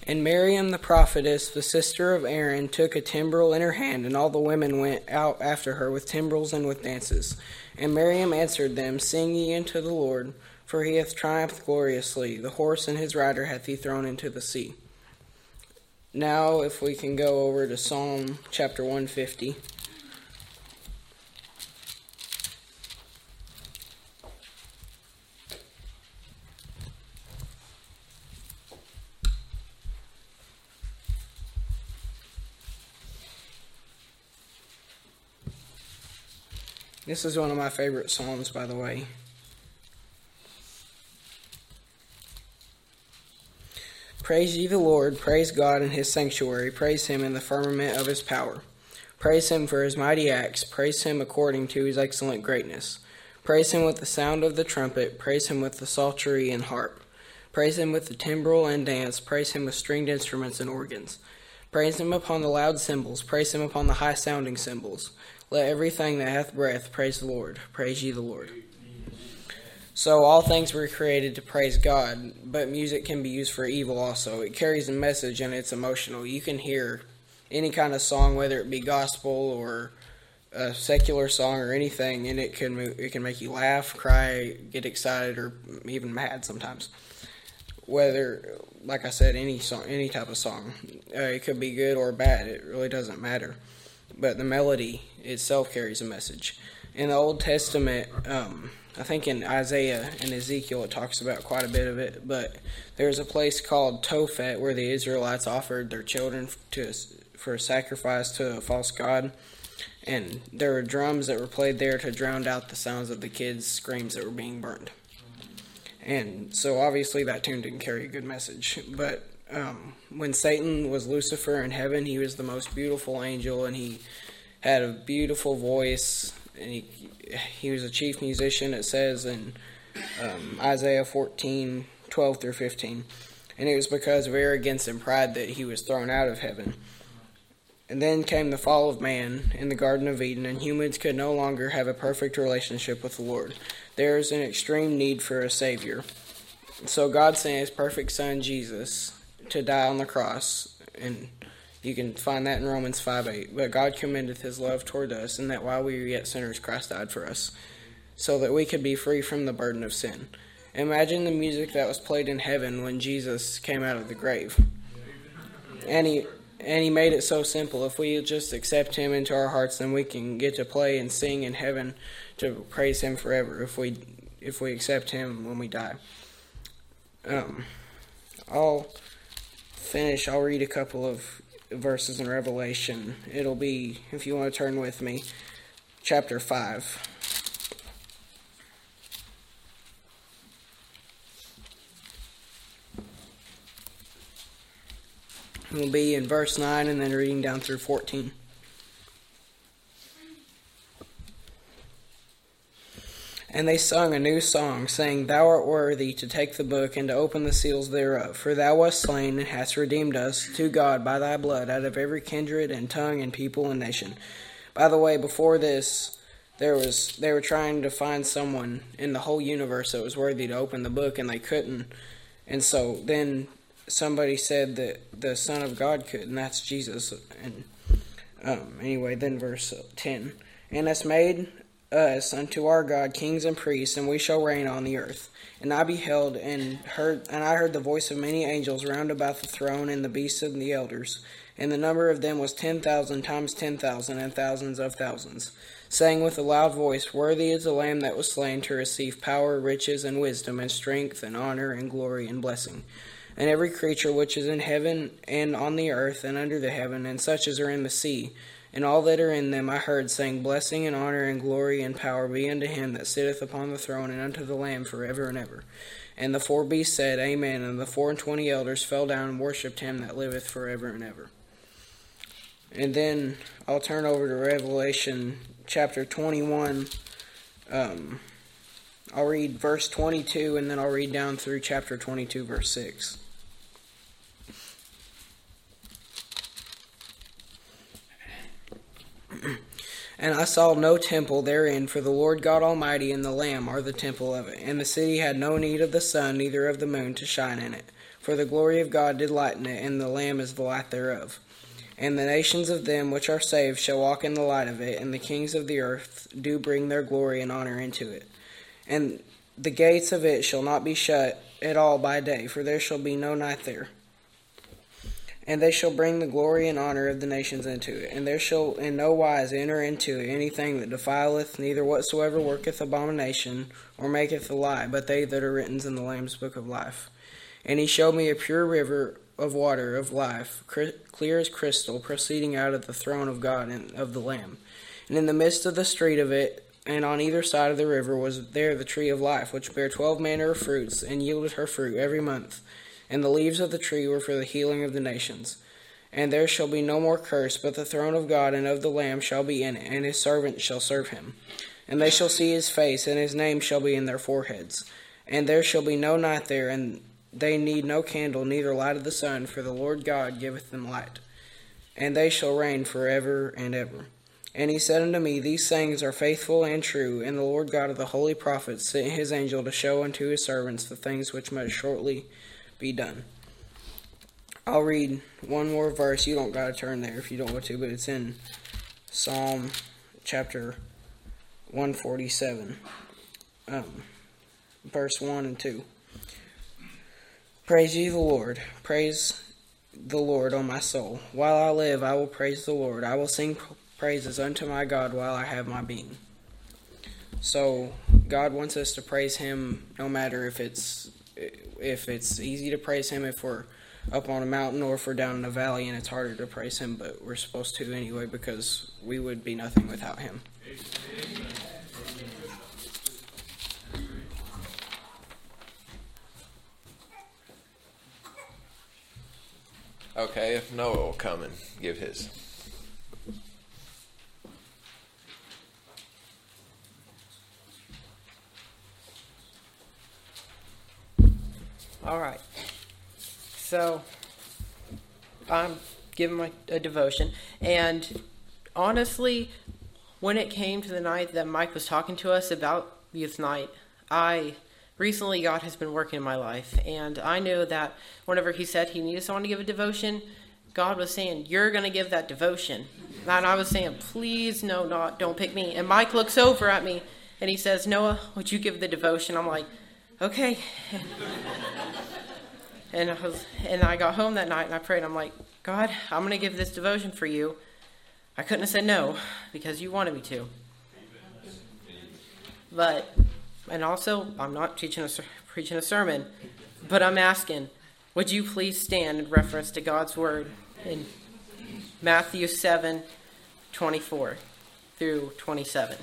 And Miriam the prophetess, the sister of Aaron, took a timbrel in her hand, and all the women went out after her with timbrels and with dances. And Miriam answered them, Sing ye unto the Lord, for he hath triumphed gloriously. The horse and his rider hath he thrown into the sea. Now, if we can go over to Psalm chapter 150. This is one of my favorite psalms, by the way. Praise ye the Lord, praise God in his sanctuary, praise him in the firmament of his power. Praise him for his mighty acts, praise him according to his excellent greatness. Praise him with the sound of the trumpet, praise him with the psaltery and harp. Praise him with the timbrel and dance, praise him with stringed instruments and organs. Praise him upon the loud cymbals, praise him upon the high-sounding cymbals. Let everything that hath breath praise the Lord. Praise ye the Lord. So all things were created to praise God, but music can be used for evil also. It carries a message and it's emotional. You can hear any kind of song, whether it be gospel or a secular song or anything, and it can make you laugh, cry, get excited, or even mad sometimes. Whether, like I said, any song, any type of song, it could be good or bad. It really doesn't matter. But the melody itself carries a message. In the Old Testament, I think in Isaiah and Ezekiel it talks about quite a bit of it, but there's a place called Tophet where the Israelites offered their children for sacrifice to a false god, and there were drums that were played there to drown out the sounds of the kids' screams that were being burned. And so obviously that tune didn't carry a good message, but when Satan was Lucifer in heaven, he was the most beautiful angel, and he had a beautiful voice, and he was a chief musician, it says in Isaiah 14:12 through 15. And it was because of arrogance and pride that he was thrown out of heaven. And then came the fall of man in the Garden of Eden, and humans could no longer have a perfect relationship with the Lord. There is an extreme need for a Savior. So God sent his perfect Son, Jesus, to die on the cross, and you can find that in Romans 5:8. But God commendeth his love toward us, and that while we were yet sinners, Christ died for us, so that we could be free from the burden of sin. Imagine the music that was played in heaven when Jesus came out of the grave. And he made it so simple. If we just accept him into our hearts, then we can get to play and sing in heaven to praise him forever if we accept him when we die. I'll read a couple of verses in Revelation. It'll be, if you want to turn with me, chapter 5. It'll be in verse 9 and then reading down through 14. And they sung a new song, saying, Thou art worthy to take the book and to open the seals thereof. For thou wast slain and hast redeemed us to God by thy blood out of every kindred and tongue and people and nation. By the way, before this, they were trying to find someone in the whole universe that was worthy to open the book, and they couldn't. And so then somebody said that the Son of God could, and that's Jesus. And anyway, then verse 10. And hast made us unto our God kings and priests, and we shall reign on the earth. And I beheld and I heard the voice of many angels round about the throne, and the beasts and the elders. And the number of them was 10,000 times 10,000, and thousands of thousands, saying with a loud voice, Worthy is the Lamb that was slain to receive power, riches, and wisdom, and strength, and honor, and glory, and blessing. And every creature which is in heaven, and on the earth, and under the heaven, and such as are in the sea, and all that are in them, I heard, saying, Blessing and honor and glory and power be unto him that sitteth upon the throne, and unto the Lamb forever and ever. And the 4 beasts said, Amen. And the 24 elders fell down and worshipped him that liveth forever and ever. And then I'll turn over to Revelation chapter 21. I'll read verse 22, and then I'll read down through chapter 22, verse 6. And I saw no temple therein, for the Lord God Almighty and the Lamb are the temple of it. And the city had no need of the sun, neither of the moon to shine in it. For the glory of God did lighten it, and the Lamb is the light thereof. And the nations of them which are saved shall walk in the light of it, and the kings of the earth do bring their glory and honor into it. And the gates of it shall not be shut at all by day, for there shall be no night there. And they shall bring the glory and honor of the nations into it. And there shall in no wise enter into it anything that defileth, neither whatsoever worketh abomination, or maketh a lie, but they that are written in the Lamb's book of life. And he showed me a pure river of water of life, clear as crystal, proceeding out of the throne of God and of the Lamb. And in the midst of the street of it, and on either side of the river, was there the tree of life, which bare 12 manner of fruits, and yielded her fruit every month. And the leaves of the tree were for the healing of the nations. And there shall be no more curse, but the throne of God and of the Lamb shall be in it, and his servants shall serve him. And they shall see his face, and his name shall be in their foreheads. And there shall be no night there, and they need no candle, neither light of the sun, for the Lord God giveth them light. And they shall reign forever and ever. And he said unto me, These things are faithful and true, and the Lord God of the holy prophets sent his angel to show unto his servants the things which must shortly be done. I'll read one more verse. You don't got to turn there if you don't want to, but it's in Psalm chapter 147, verse 1 and 2. Praise ye the Lord. Praise the Lord, O my soul. While I live, I will praise the Lord. I will sing praises unto my God while I have my being. So God wants us to praise him no matter if it's easy to praise him if we're up on a mountain or if we're down in a valley and it's harder to praise him, but we're supposed to anyway because we would be nothing without him. Okay, if Noah will come and give his. All right. So I'm giving a devotion, and honestly, when it came to the night that Mike was talking to us about youth night, recently God has been working in my life, and I knew that whenever he said he needed someone to give a devotion, God was saying, you're going to give that devotion. And I was saying, please, no, don't pick me. And Mike looks over at me, and he says, Noah, would you give the devotion? I'm like, okay. And I got home that night, and I prayed. I'm like, God, I'm going to give this devotion for you. I couldn't have said no, because you wanted me to. And also, I'm not preaching a sermon, but I'm asking, would you please stand in reference to God's word in Matthew 7:24 through 27.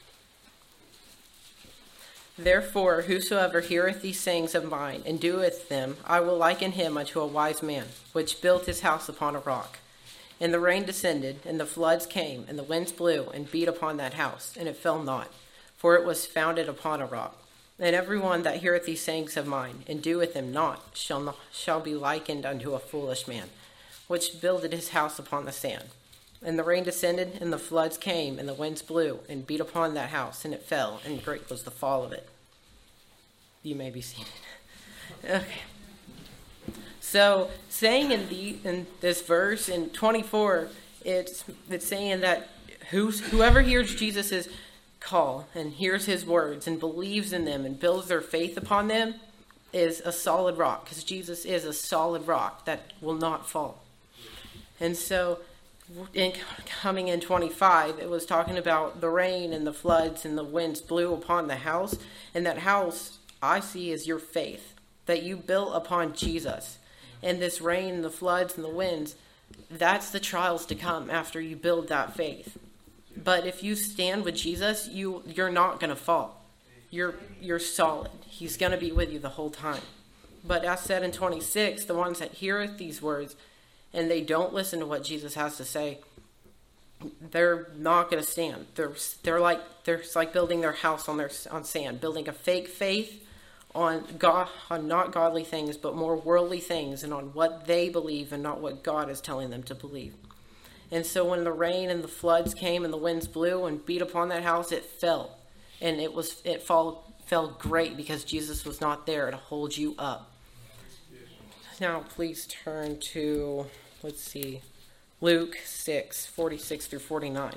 Therefore, whosoever heareth these sayings of mine, and doeth them, I will liken him unto a wise man, which built his house upon a rock. And the rain descended, and the floods came, and the winds blew, and beat upon that house, and it fell not, for it was founded upon a rock. And every one that heareth these sayings of mine, and doeth them not, shall be likened unto a foolish man, which builded his house upon the sand. And the rain descended, and the floods came, and the winds blew, and beat upon that house, and it fell, and great was the fall of it. You may be seated. Okay. So, saying in this verse, in 24, it's saying that whoever hears Jesus' call, and hears his words, and believes in them, and builds their faith upon them, is a solid rock, because Jesus is a solid rock that will not fall. And so, coming in 25, it was talking about the rain and the floods and the winds blew upon the house. And that house, I see, is your faith that you built upon Jesus. And this rain and the floods and the winds, that's the trials to come after you build that faith. But if you stand with Jesus, you're not going to fall. You're solid. He's going to be with you the whole time. But as said in 26, the ones that heareth these words and they don't listen to what Jesus has to say, they're not going to stand. They're like building their house on sand, building a fake faith on not godly things, but more worldly things, and on what they believe and not what God is telling them to believe. And so when the rain and the floods came and the winds blew and beat upon that house, it fell. And it fell great because Jesus was not there to hold you up. Now please turn to, Luke 6, 46 through 49.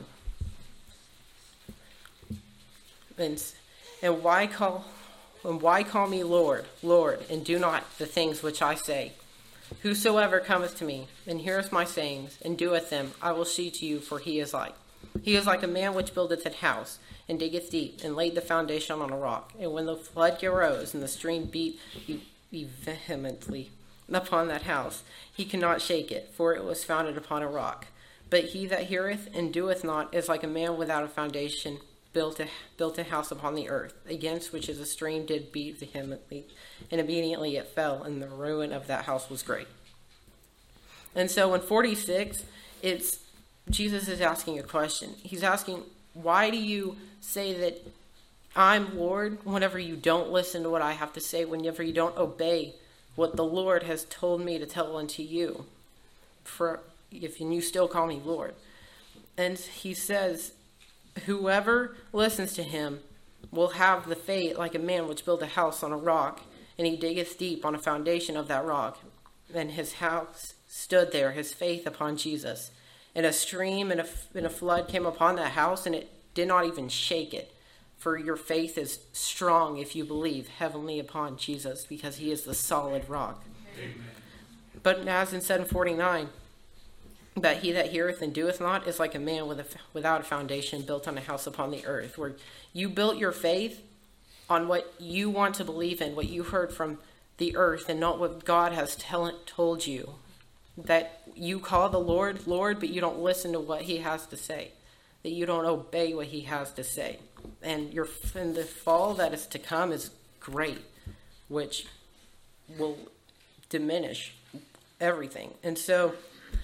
And why call me Lord, Lord, and do not the things which I say? Whosoever cometh to me, and heareth my sayings, and doeth them, I will shew to you, for he is like a man which buildeth an house, and diggeth deep, and laid the foundation on a rock. And when the flood arose, and the stream beat vehemently upon that house, he cannot shake it, for it was founded upon a rock. But he that heareth and doeth not is like a man without a foundation, built a house upon the earth, against which a stream did beat vehemently, and immediately it fell, and the ruin of that house was great. And so in 46, Jesus is asking a question. He's asking, why do you say that I'm Lord whenever you don't listen to what I have to say, whenever you don't obey what the Lord has told me to tell unto you, if you still call me Lord? And he says, whoever listens to him will have the fate like a man which built a house on a rock, and he diggeth deep on a foundation of that rock. And his house stood there, his faith upon Jesus. And a stream and a flood came upon that house, and it did not even shake it. For your faith is strong if you believe heavenly upon Jesus, because he is the solid rock. Amen. But as in 7:49, that he that heareth and doeth not is like a man without a foundation built on a house upon the earth, where you built your faith on what you want to believe in, what you heard from the earth, and not what God has told you. That you call the Lord, Lord, but you don't listen to what he has to say. That you don't obey what he has to say. And the fall that is to come is great, which will diminish everything. And so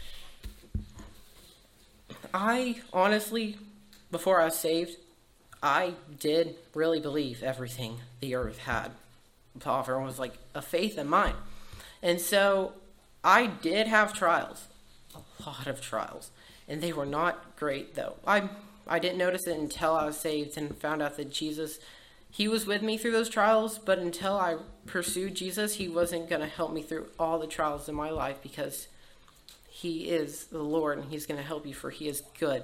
I honestly, before I was saved, I did really believe everything the earth had to offer was like a faith in mine. And so I did have trials, a lot of trials, and they were not great though. I didn't notice it until I was saved and found out that Jesus, he was with me through those trials, but until I pursued Jesus, he wasn't going to help me through all the trials in my life, because he is the Lord, and he's going to help you, for he is good.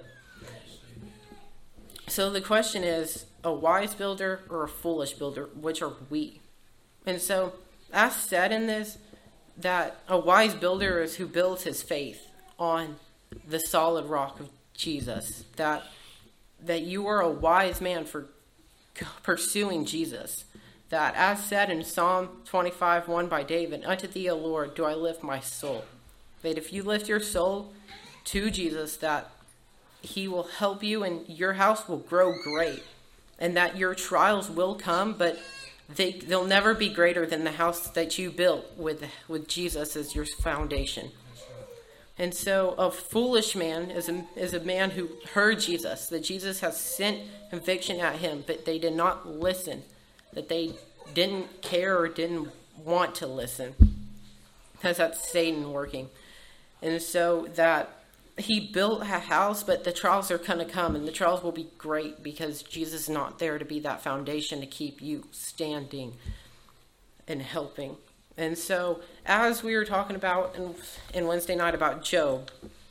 So the question is, a wise builder or a foolish builder, which are we? And so, as said in this, that a wise builder is who builds his faith on the solid rock of Jesus. That you are a wise man for pursuing Jesus. That, as said in Psalm 25:1 by David, unto thee, O Lord, do I lift my soul. That if you lift your soul to Jesus, that he will help you and your house will grow great. And that your trials will come, but they'll never be greater than the house that you built with Jesus as your foundation. And so a foolish man is a man who heard Jesus, that Jesus has sent conviction at him, but they did not listen, that they didn't care or didn't want to listen, because that's Satan working. And so that he built a house, but the trials are going to come, and the trials will be great because Jesus is not there to be that foundation to keep you standing and helping. And so, as we were talking about in Wednesday night about Job,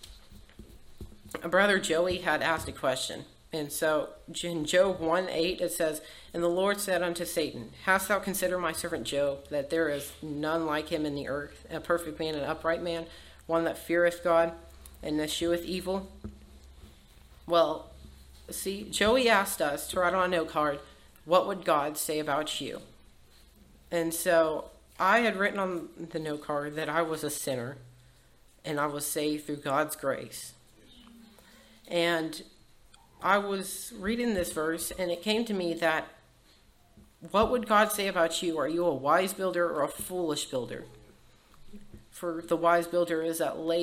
Brother Joey had asked a question. And so, in Job 1:8, it says, and the Lord said unto Satan, hast thou considered my servant Job, that there is none like him in the earth, a perfect man, an upright man, one that feareth God, and escheweth evil? Well, see, Joey asked us to write on a note card, what would God say about you? And so I had written on the note card that I was a sinner, and I was saved through God's grace. And I was reading this verse, and it came to me that, what would God say about you? Are you a wise builder or a foolish builder? For the wise builder is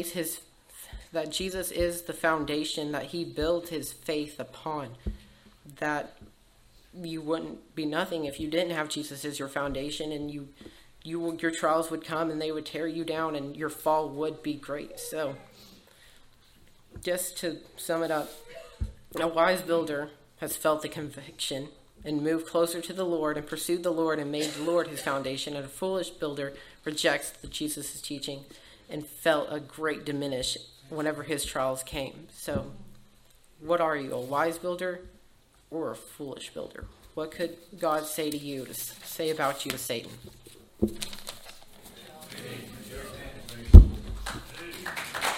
that Jesus is the foundation that he built his faith upon. That you wouldn't be nothing if you didn't have Jesus as your foundation, and your trials would come and they would tear you down, and your fall would be great. So just to sum it up, a wise builder has felt the conviction and moved closer to the Lord and pursued the Lord and made the Lord his foundation. And a foolish builder rejects Jesus' teaching and felt a great diminish whenever his trials came. So what are you, a wise builder or a foolish builder? What could God say to you, to say about you to Satan?